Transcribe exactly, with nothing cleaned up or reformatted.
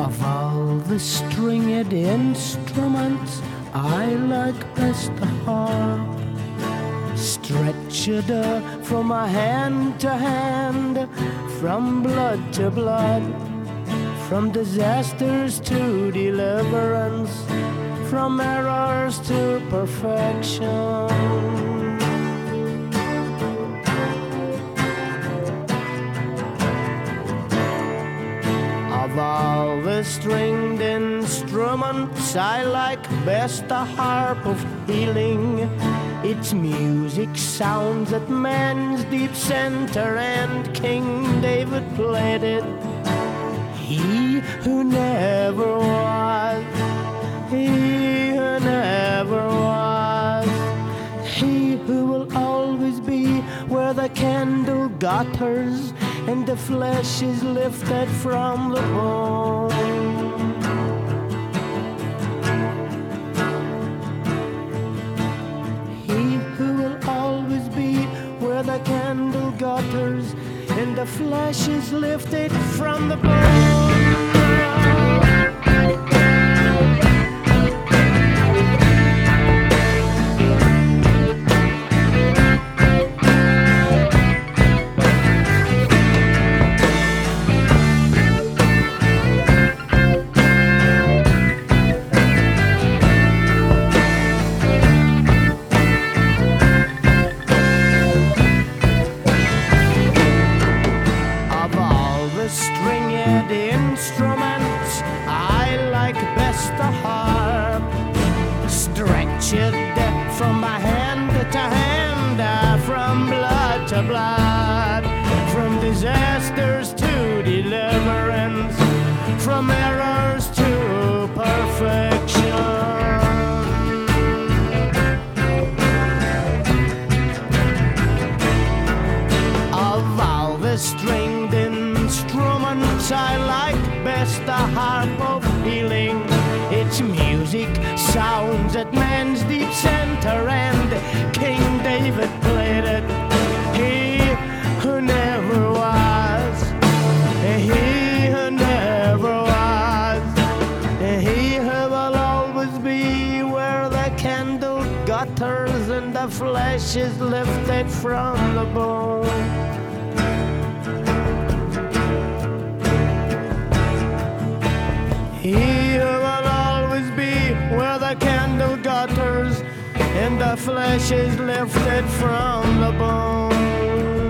Of all the stringed instruments, I like best the harp. Stretched uh, from a hand to hand, from blood to blood, from disasters to deliverance, from errors to perfection. Of all the stringed instruments, I like best the harp of healing. Its music sounds at man's deep center, and King David played it. He who never was, he who never was, he who will always be where the candle gutters and the flesh is lifted from the bone. He who will always be where the candle gutters and the flesh is lifted from the bone. Stringed instruments, I like best the harp. Stretch it from my hand to hand, from blood to blood, from disasters to deliverance, from errors to perfection. Of all the stringed instruments, I like best the harp of healing. Its music sounds at man's deep center, and King David played it. He who never was, he who never was, he who will always be where the candle gutters and the flesh is lifted from the bone. He who will always be where the candle gutters and the flesh is lifted from the bone.